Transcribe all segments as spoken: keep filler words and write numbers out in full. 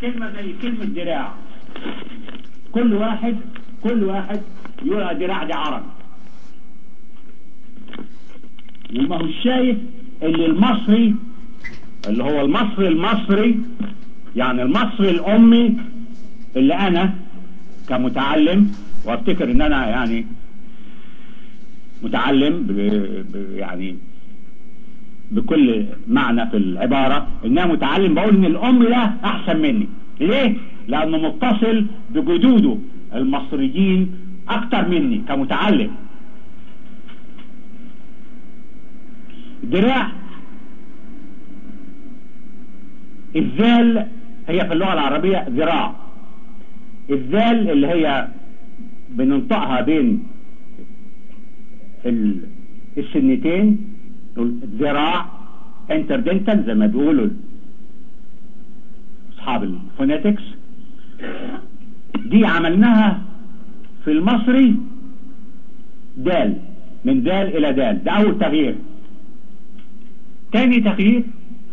كلمة زي كلمة دراع، كل واحد كل واحد يقول دراع دي عربي، وما هو شايف اللي المصري اللي هو المصري المصري يعني المصري الأمي اللي أنا كمتعلم، وافتكر ان انا يعني متعلم ب ب يعني بكل معنى في العبارة ان انا متعلم، بقول ان الام ده احسن مني. ليه؟ لانه متصل بجدوده المصريين اكتر مني كمتعلم. دراع الذال هي في اللغة العربية ذراع، الذال اللي هي بننطقها بين السنتين ذراع انتردنتال زي ما بيقولوا اصحاب الفونيتكس، دي عملناها في المصري دال، من دال الى دال، ده اول تغيير. تاني تغيير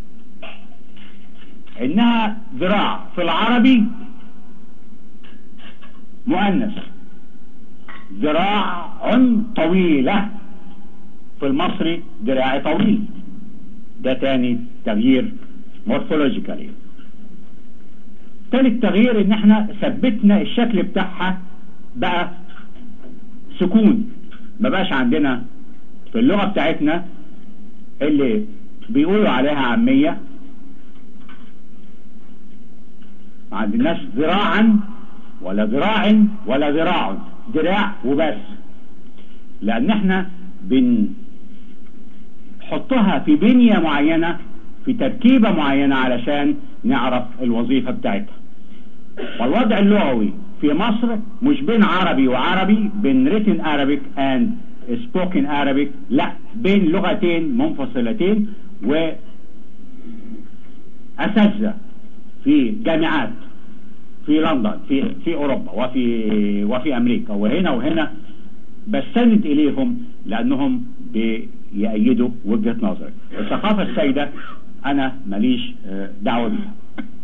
انها ذراع في العربي مؤنث، ذراع طويلة، في المصري ذراع طويل. ده تاني تغيير مورفولوجيكالي. تالت تغيير ان احنا ثبتنا الشكل بتاعها بقى سكون، ما بقاش عندنا في اللغة بتاعتنا اللي بيقولوا عليها عامية، ما عندناش ذراعا ولا ذراع ولا ذراع، ذراع وبس، لان احنا بنحطها في بنية معينة في تركيبة معينة علشان نعرف الوظيفة بتاعتها. والوضع اللغوي في مصر مش بين عربي وعربي، بين written Arabic and spoken Arabic، لا، بين لغتين منفصلتين، وأساتذة في جامعات في لندن في في أوروبا وفي وفي أمريكا وهنا وهنا بستند إليهم لأنهم بيأيدوا وجهة نظري. الثقافة السائدة أنا ماليش دعوة بها.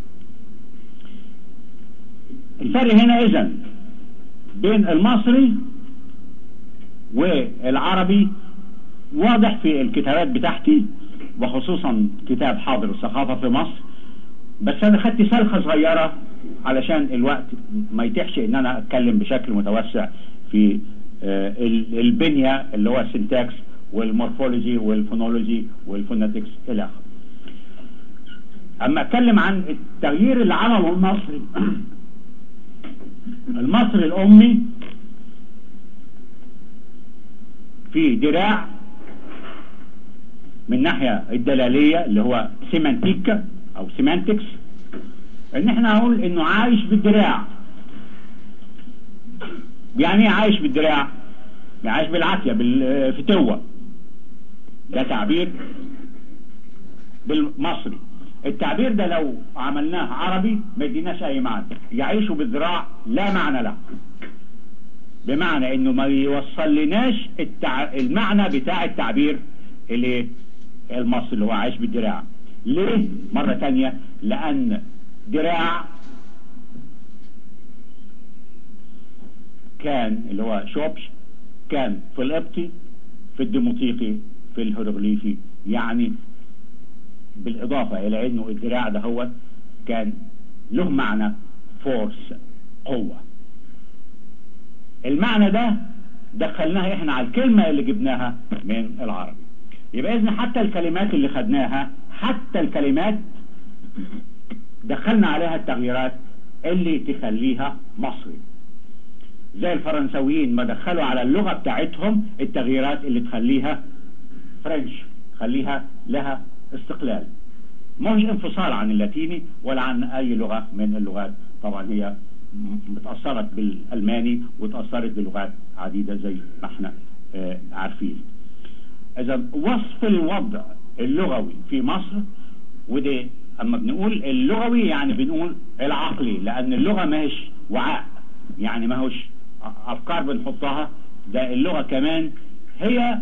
الفرق هنا إذن بين المصري والعربي واضح في الكتابات بتاعتي، وخصوصا كتاب حاضر الثقافة في مصر، بس أنا خدت سلخة صغيرة علشان الوقت ما يتحش ان انا اتكلم بشكل متوسع في البنية اللي هو السنتاكس والمورفولوجي والفونولوجي والفوناتكس الى اخره. اما اتكلم عن التغيير اللي عمله المصري المصري الامي في دراع من ناحية الدلالية اللي هو سيمانتيك او سيمانتكس، ان احنا نقول انه عايش بالدراع. يعني ايه عايش بالدراع؟ يعني عايش بالعافية بالفتوة، ده تعبير بالمصري. التعبير ده لو عملناه عربي ما يديناش اي معنى. يعيشوا بالذراع لا معنى له، بمعنى انه ما يوصل لناش التع... المعنى بتاع التعبير اللي المصري اللي هو عايش بالدراع. ليه؟ مرة تانية، لان دراع كان اللي هو شوبش كان في القبطي، في الديموطيقي، في الهيروغليفي، يعني بالاضافة الى انه الدراع ده هو كان له معنى فورس، قوة. المعنى ده دخلناها احنا على الكلمة اللي جبناها من العربي. يبقى اذن حتى الكلمات اللي خدناها، حتى الكلمات دخلنا عليها التغييرات اللي تخليها مصري، زي الفرنسويين ما دخلوا على اللغة بتاعتهم التغييرات اللي تخليها فرنش، خليها لها استقلال، مش انفصال عن اللاتيني ولا عن اي لغة من اللغات. طبعا هي متأثرت بالألماني وتأثرت بلغات عديدة زي ما احنا اه عارفين. اذا وصف الوضع اللغوي في مصر، وده اما بنقول اللغوي يعني بنقول العقلي، لان اللغة ما هيش وعاء، يعني ما هوش افكار بنحطها، ده اللغة كمان هي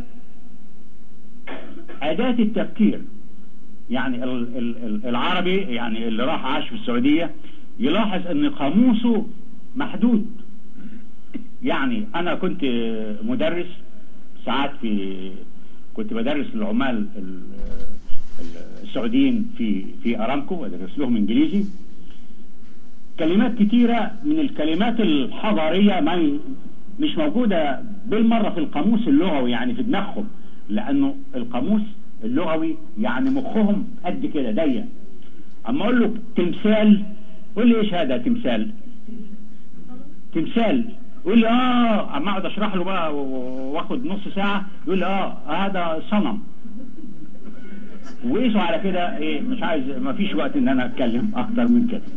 اداة التفكير. يعني العربي يعني اللي راح عاش في السعودية يلاحظ ان قاموسه محدود. يعني انا كنت مدرس ساعات، في كنت بدرس للعمال السعوديين في في ارامكو، بدرس لهم انجليزي. كلمات كتيرة من الكلمات الحضارية ما مش موجودة بالمرة في القاموس اللغوي، يعني في دماغهم، لانه القاموس اللغوي يعني مخهم قد كده ضيق. اما اقول له تمثال، قول لي ايش هذا تمثال؟ تمثال. يقول لي اه، اما اقعد اشرح له بقى واخد نص ساعة، يقول لي اه هذا صنم. وقيسوا على كده ايه، مش عايز، ما فيش وقت ان انا اتكلم اكتر من كده.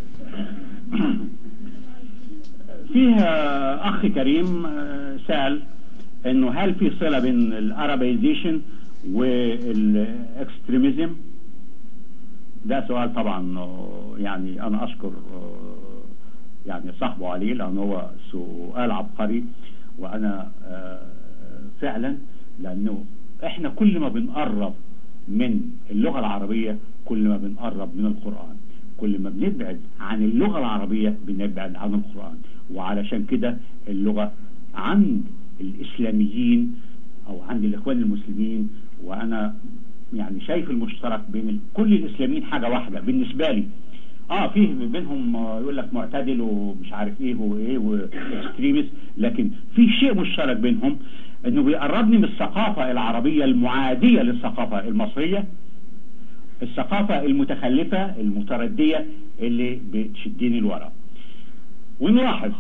فيه اخ كريم سأل انه هل في صلة بين الارابيزيشن والاكستريميزم؟ ده سؤال طبعا يعني انا اشكر يعني صاحبه عليه، لان هو سؤال عبقري. وانا فعلا، لانه احنا كل ما بنقرب من اللغة العربية كل ما بنقرب من القرآن، كل ما بنبعد عن اللغة العربية بنبعد عن القرآن. وعلشان كده اللغة عند الإسلاميين أو عند الإخوان المسلمين، وأنا يعني شايف المشترك بين كل الإسلاميين حاجة واحدة بالنسبة لي. اه فيه بينهم يقول لك معتدل ومش عارف ايه وايه واكستريمست، لكن في شيء مشترك بينهم، انه بيقربني من الثقافة العربية المعادية للثقافة المصرية، الثقافة المتخلفة المتردية اللي بتشدني لورا. ونلاحظ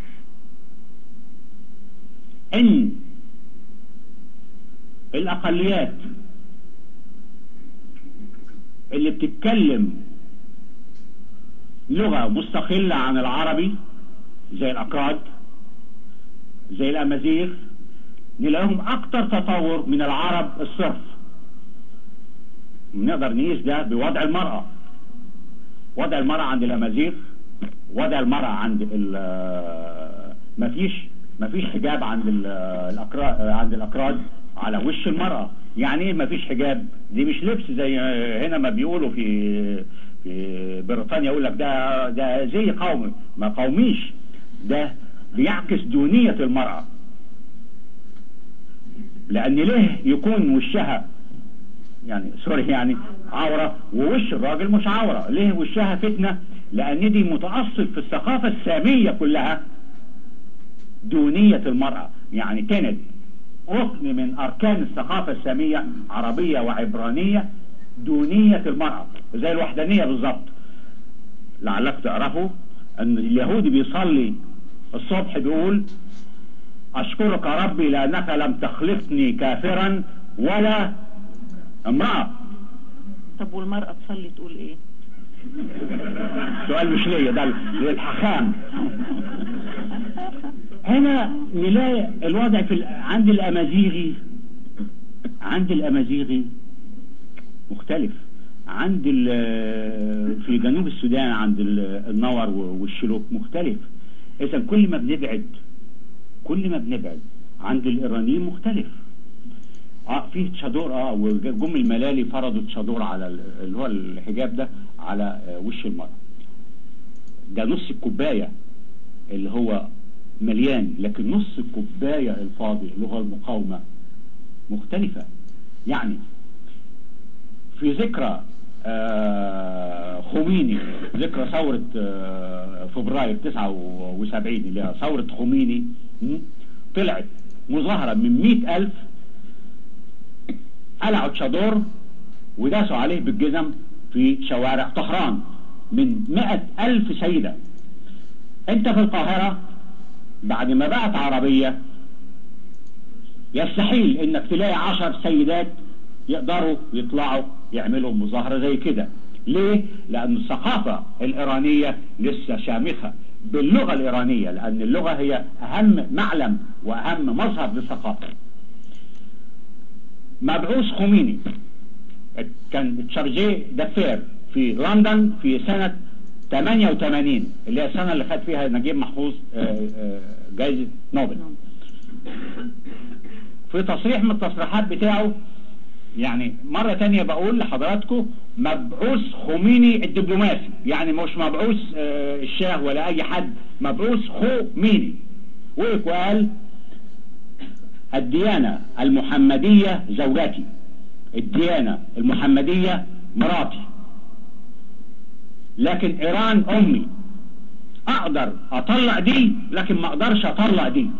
ان الاقليات اللي بتتكلم لغة مستقلة عن العربي زي الاكراد زي الامازيغ نلاقيهم اكتر تطور من العرب الصرف. نقدر نقيس ده بوضع المرأة. وضع المرأة عند الامازيغ، وضع المرأة عند مفيش مفيش حجاب عند الاكراد عند الاكراد على وش المرأة. يعني ايه مفيش حجاب؟ دي مش لبس زي هنا ما بيقولوا في في بريطانيا، يقول لك ده ده زي قومي. ما قوميش، ده بيعكس دونية المرأة. لان ليه يكون وشها يعني سوري يعني عورة ووش الراجل مش عورة؟ ليه وشها فتنة؟ لان دي متأصل في الثقافة السامية كلها دونية المرأة. يعني كانت ركن من اركان الثقافة السامية عربية وعبرانية دونية المرأة، زي الوحدانية بالظبط. لعلك تعرفوا ان اليهودي بيصلي الصبح بيقول اشكرك ربي لانك لم تخلقني كافرا ولا امرأة. طب والمرأة تصلي تقول ايه؟ سؤال مش ليا، ده للحكام. هنا نلاقي الوضع في عند الامازيغي عند الامازيغي مختلف عند في جنوب السودان، عند النور والشلوك مختلف. اذا كل ما بنبعد كل ما بنبعد عند الايرانيين مختلف. اه في تشادور، اه وجم الملالي فرضوا تشادور على اللي هو الحجاب ده على وش المرأة. ده نص الكوباية اللي هو مليان، لكن نص الكوباية الفاضي اللي هو المقاومة مختلفة. يعني في ذكرى آه خوميني، ذكرى ثورة آه فبراير تسعة وسبعين اللي هي ثورة خوميني، طلعت مظاهرة من مئة ألف قلعوا تشادور وداسوا عليه بالجزم في شوارع طهران من مئة ألف سيدة. انت في القاهرة بعد ما بقت عربية يستحيل انك تلاقي عشر سيدات يقدروا يطلعوا يعملوا مظاهرة زي كده. ليه؟ لأن الثقافة الإيرانية لسه شامخة باللغة الإيرانية، لأن اللغة هي أهم معلم وأهم مظهر للثقافة. مبعوث خوميني كان تشارجي دافير في لندن في سنة ثمانية وثمانين اللي هي السنة اللي خد فيها نجيب محفوظ جائزة نوبل. في تصريح من التصريحات بتاعه يعني مرة تانية بقول لحضراتكم مبعوث خميني الدبلوماسي، يعني مش مبعوث آه الشاه ولا اي حد، مبعوث خميني. وقف وقال الديانة المحمدية زوجتي، الديانة المحمدية مراتي، لكن ايران امي، اقدر اطلع دي لكن ما اقدرش اطلع دي.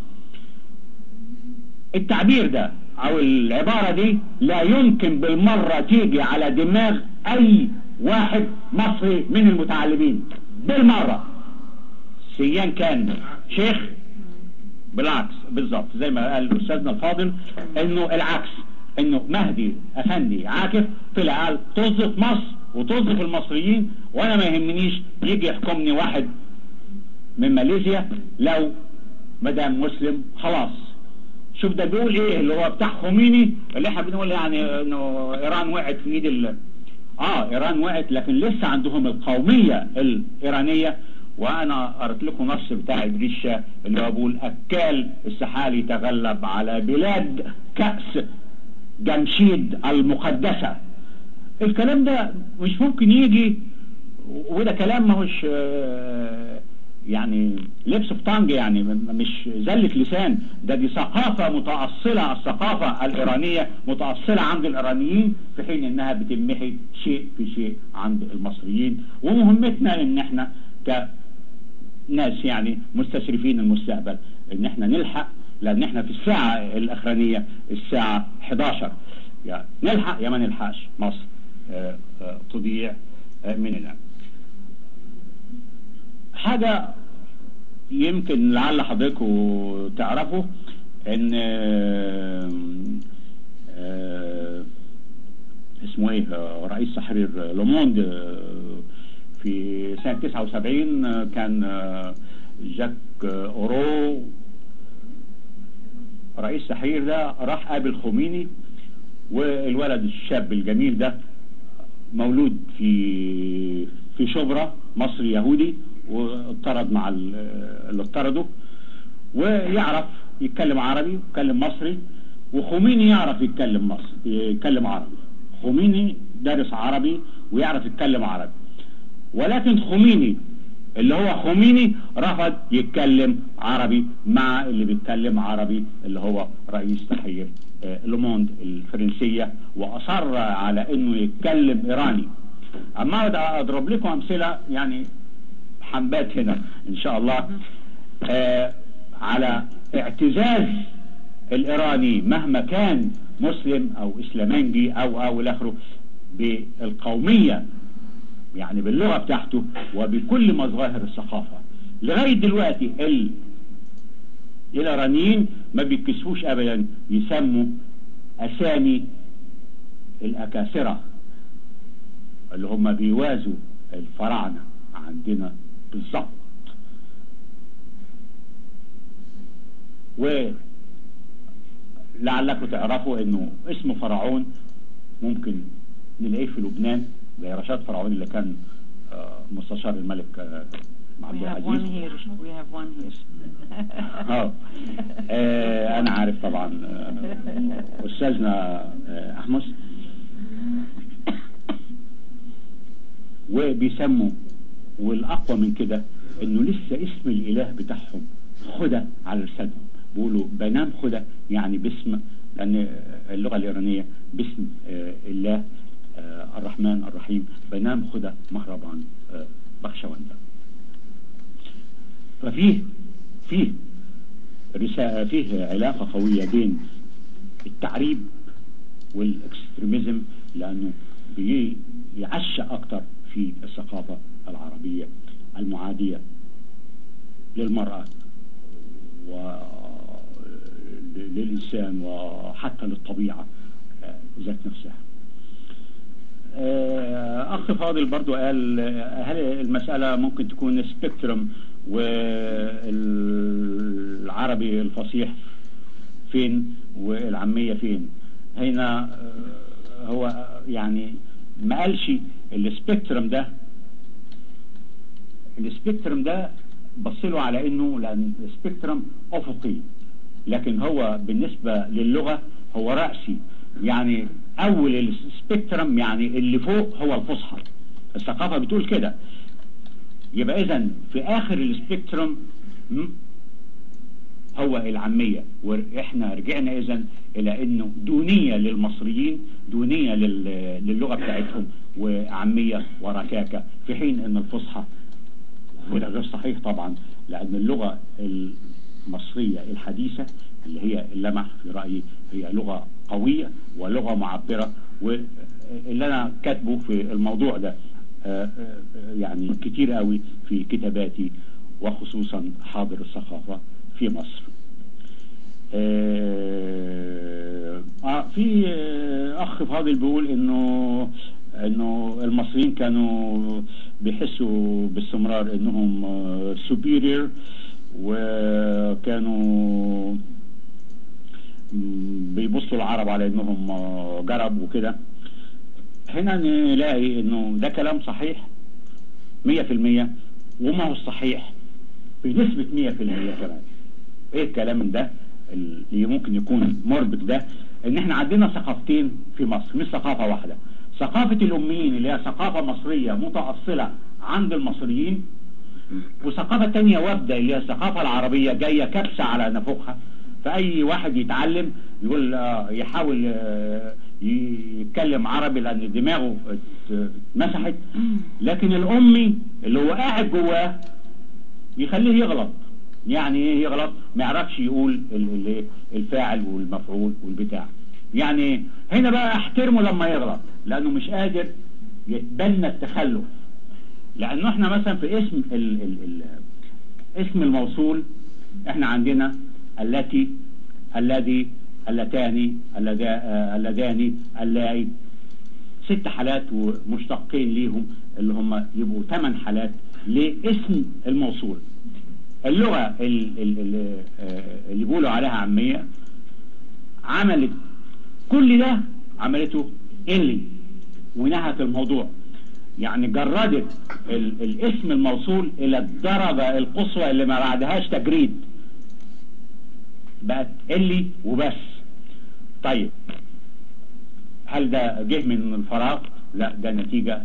التعبير ده او العبارة دي لا يمكن بالمرة تيجي على دماغ اي واحد مصري من المتعلمين بالمرة، سيان كان شيخ. بالعكس بالظبط زي ما قال استاذنا الفاضل، انه العكس، انه مهدي افندي عاكف طلع قال توظف مصر وتوظف المصريين، وانا ما يهمنيش يجي يحكمني واحد من ماليزيا لو مدام مسلم خلاص. شوف ده بيقول ايه اللي هو بتاع خميني، اللي احنا بنقول يعني انه ايران وقعت في ايد ال... اه ايران وقعت، لكن لسه عندهم القومية الايرانية. وانا قرأت لكم نص بتاع ادريس شاه اللي هو بيقول اكال السحالي تغلب على بلاد كأس جمشيد المقدسة. الكلام ده مش ممكن يجي، وده كلام ماهوش يعني لبس في طنج، يعني مش زلة لسان، ده دي ثقافة متأصلة، الثقافة الإيرانية متأصلة عند الإيرانيين، في حين إنها بتمحي شيء في شيء عند المصريين. ومهمتنا إن إحنا كناس يعني مستشرفين المستقبل إن إحنا نلحق، لأن إحنا في الساعة الأخرانية الساعة حداشر، يعني نلحق يا ما نلحقش مصر آآ آآ تضيع مننا. حاجة يمكن لعل حضراتكم تعرفوا ان اسمه ايه رئيس تحرير لوموند في سنة تسعة وسبعين كان جاك اورو رئيس تحرير ده، راح قابل خميني، والولد الشاب الجميل ده مولود في في شبرا، مصري يهودي، واضطرد مع اللي اضطردوا، ويعرف يتكلم عربي ويتكلم مصري، وخميني يعرف يتكلم مصري يتكلم عربي. خميني دارس عربي ويعرف يتكلم عربي، ولكن خميني اللي هو خميني رفض يتكلم عربي مع اللي بيتكلم عربي اللي هو رئيس تحرير لوموند الفرنسية، واصر على انه يتكلم ايراني. اما اضرب لكم امثلة يعني حنبات هنا ان شاء الله آه على اعتزاز الايراني مهما كان مسلم او اسلامنجي او او الاخره بالقومية، يعني باللغة بتاعته وبكل مظاهر الثقافة. لغاية دلوقتي ال الايرانيين ما بيتكسفوش ابدا يسموا اسامي الاكاسرة اللي هم بيوازوا الفراعنة عندنا بالظبط. ولعلكم تعرفوا انه اسم فرعون ممكن نلاقيه في لبنان زي رشاد فرعون اللي كان مستشار الملك عبد العزيز. We have one here. اه انا عارف طبعا استاذنا احمس. وبيسموا، والاقوى من كده انه لسه اسم الاله بتاعهم خدة على لسانهم، بيقولوا بنام خدة، يعني باسم، لان اللغة الايرانية باسم الله الرحمن الرحيم، بنام خدة مهربان بخشواندا. ففيه فيه رسالة، فيه علاقة قوية بين التعريب والاكستريميزم، لانه بيعشى اكتر في الثقافة العربية المعادية للمرأة وللإنسان وحتى للطبيعة ذات نفسها. أخ فاضل برضو قال هل المسألة ممكن تكون سبيكترم والعربي الفصيح فين والعامية فين؟ هنا هو يعني ما قالش السبيكترم ده، السبيكترم ده بصله على انه لان سبيكترم افقي، لكن هو بالنسبة للغة هو رأسي، يعني اول السبيكترم يعني اللي فوق هو الفصحى، الثقافة بتقول كده. يبقى اذا في اخر السبيكترم هو العامية، واحنا رجعنا اذا الى انه دونية للمصريين، دونية للغة بتاعتهم، وعامية وركاكة، في حين ان الفصحى، وده غير صحيح طبعا، لان اللغة المصرية الحديثة اللي هي اللمح في رأيي هي لغة قوية ولغة معبرة، واللي انا كاتبه في الموضوع ده يعني كتير قوي في كتاباتي، وخصوصا حاضر الثقافة في مصر. آه في اخ فاضل بيقول انه انه المصريين كانوا بيحسوا باستمرار انهم superior، وكانوا بيبصوا العرب على انهم جرب وكده. هنا نلاقي انه ده كلام صحيح مية في المية، وما هو الصحيح بنسبة مية في المية كمان. ايه الكلام ده اللي ممكن يكون مربك ده؟ ان احنا عندنا ثقافتين في مصر، مش ثقافة واحدة. ثقافة الاميين اللي هي ثقافة مصرية متأصلة عند المصريين، وثقافة تانية وابدة اللي هي الثقافة العربية جاية كبسة على نفوخها. فأي واحد يتعلم يقول آه يحاول آه يتكلم عربي لأن دماغه اتمسحت، لكن الأمي اللي هو قاعد جواه يخليه يغلط. يعني ايه يغلط؟ ما يعرفش يقول الفاعل والمفعول والبتاع. يعني هنا بقى احترمه لما يغلط، لأنه مش قادر يتبنى التخلف. لأنه احنا مثلا في اسم ال ال ال اسم الموصول احنا عندنا التي، الذي، اللتان، اللذان، اللائي، ست حالات ومشتقين ليهم اللي هم يبقوا ثمان حالات لاسم الموصول. اللغة اللي بيقولوا عليها عامية عملت كل ده، عملته اللي ونهت الموضوع. يعني جردت الاسم الموصول الى الدرجة القصوى اللي ما بعدهاش تجريد، بقت اللي وبس. طيب هل ده جه من الفراغ؟ لا، ده نتيجة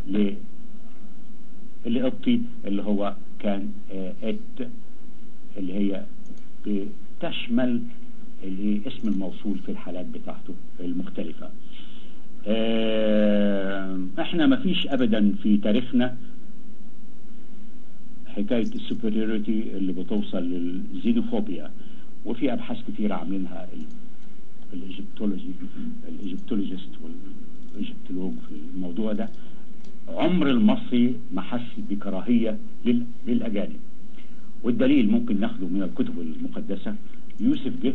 للقبطي اللي هو كان ات، اللي هي بتشمل اسم الموصول في الحالات بتاعته المختلفة. احنا ما فيش ابدا في تاريخنا حكاية السوبريوريتي اللي بتوصل للزينوفوبيا، وفي ابحاث كتير عاملينها الايجيبتولوجي الايجيبتولوجيست والايجيبتولوج في الموضوع ده. عمر المصري ما حس بكراهية للاجانب، والدليل ممكن ناخده من الكتب المقدسة. يوسف جه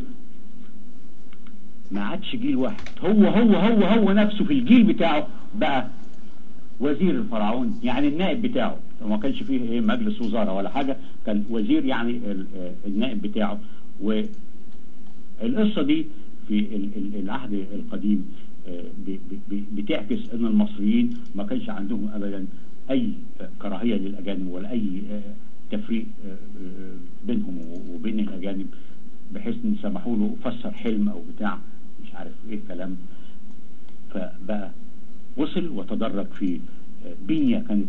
ما عادش جيل واحد، هو هو هو هو نفسه في الجيل بتاعه بقى وزير الفرعون، يعني النائب بتاعه. وما كانش فيه ايه مجلس وزارة ولا حاجة، كان وزير يعني النائب بتاعه. والقصة دي في العهد القديم بتعكس ان المصريين ما كانش عندهم ابدا اي كراهية للاجانب ولا اي تفريق بينهم وبين الاجانب، بحيث ان سمحوا له فسر حلم او بتاع مش عارف ايه كلام. فبقى وصل وتدرج في بنية كانت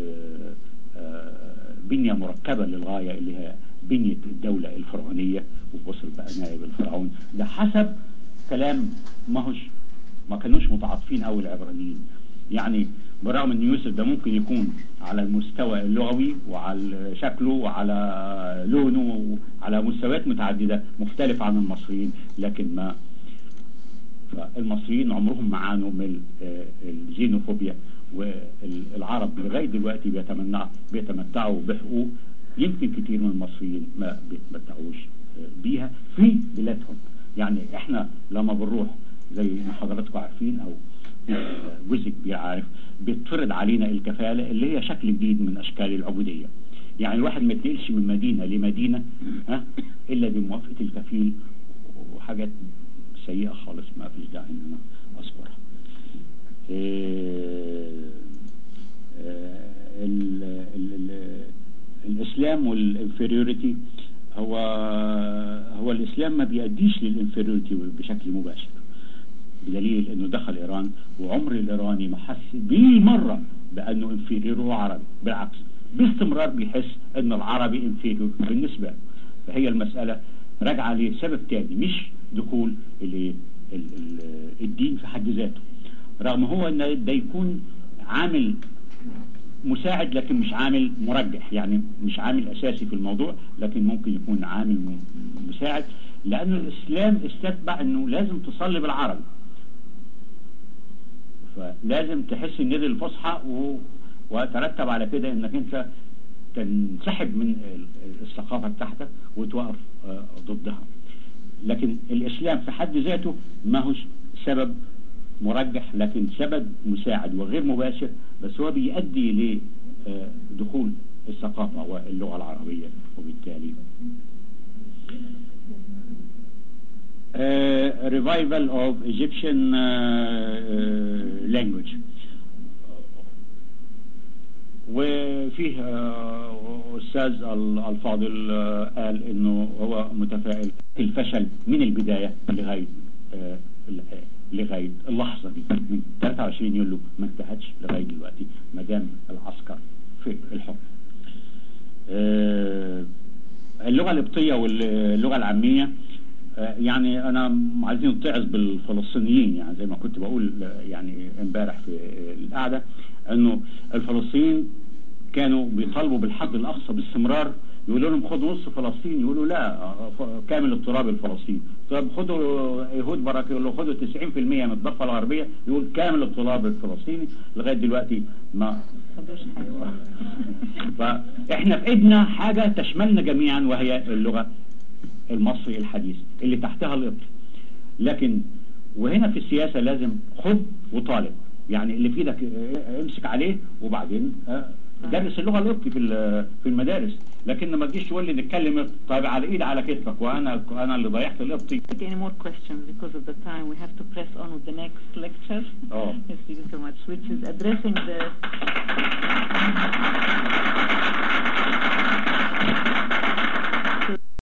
بنية مركبة للغاية اللي هي بنية الدولة الفرعونية، ووصل بقى نائب الفرعون. ده حسب كلام ما هوش ما كانوش متعاطفين قوي العبرانيين. يعني برغم ان يوسف ده ممكن يكون على المستوى اللغوي وعلى شكله وعلى لونه وعلى مستويات متعددة مختلفة عن المصريين، لكن ما فالمصريين عمرهم ما عانوا من الزينوفوبيا، والعرب لغاية دلوقتي بيتمنع بيتمتعوا بحقوق يمكن كتير من المصريين ما بيتمتعوش بيها في بلادهم. يعني احنا لما بنروح زي ما حضراتكم عارفين او جزء كبير عارف، بيتفرض علينا الكفالة اللي هي شكل جديد من اشكال العبودية. يعني الواحد ما يتنقلش من مدينة لمدينة ها الا بموافقة الكفيل، وحاجات سيئة خالص ما فيش داعي ان انا اذكرها. الاسلام والانفيريوريتي، هو هو الاسلام ما بيأديش للانفيريوريتي بشكل مباشر، بدليل انه دخل ايران وعمر الايراني ما حس بالمره بانه انفيريور هو عربي، بالعكس باستمرار بيحس ان العربي انفيريور بالنسبه له. فهي المساله راجعه لسبب تاني، مش دخول الدين في حد ذاته، رغم هو ان ده يكون عامل مساعد لكن مش عامل مرجح، يعني مش عامل اساسي في الموضوع لكن ممكن يكون عامل مساعد، لأن الإسلام استتبع أنه لازم تصلي بالعربي، فلازم تحس الندى الفصحى و... وترتب على كده أنك أنت تنسحب من الثقافة بتاعتك وتوقف ضدها. لكن الإسلام في حد ذاته ما هوش سبب مرجح لكن سبب مساعد وغير مباشر، بس هو بيؤدي لدخول الثقافة واللغة العربية، وبالتالي Uh, revival of Egyptian uh, uh, language. وفيه uh, أستاذ الفاضل uh, قال إنه هو متفائل الفشل من البداية لغاية uh, لغاية اللحظة دي من ثلاثة وعشرين يوليو ما انتهتش لغاية دلوقتي ما دام العسكر في الحكم. uh, اللغة القبطية واللغة العامية يعني انا عايزين نتعظ بالفلسطينيين، يعني زي ما كنت بقول يعني امبارح في القعده انه الفلسطينيين كانوا بيطالبوا بالحد الاقصى باستمرار، يقولوا لهم خدوا نص فلسطين، يقولوا لا كامل التراب الفلسطيني، طب خدوا يهود بركه يقولوا خدوا تسعين بالمئة من الضفه الغربيه، يقول كامل التراب الفلسطيني، لغايه دلوقتي ما خدوش حاجه. فاحنا في ايدنا حاجه تشملنا جميعا وهي اللغه المصري الحديث اللي تحتها القبطي. لكن وهنا في السياسة لازم خد وطالب، يعني اللي في ايدك امسك عليه وبعدين درس اللغة القبطي في في المدارس، لكن ما تجيش تقول لي نتكلم طيب على ايد على كتفك وانا انا اللي ضيعت القبطي. Any more questions because of the time we have to press on with the next lecture. Oh. Yes, thank you so much, which is addressing the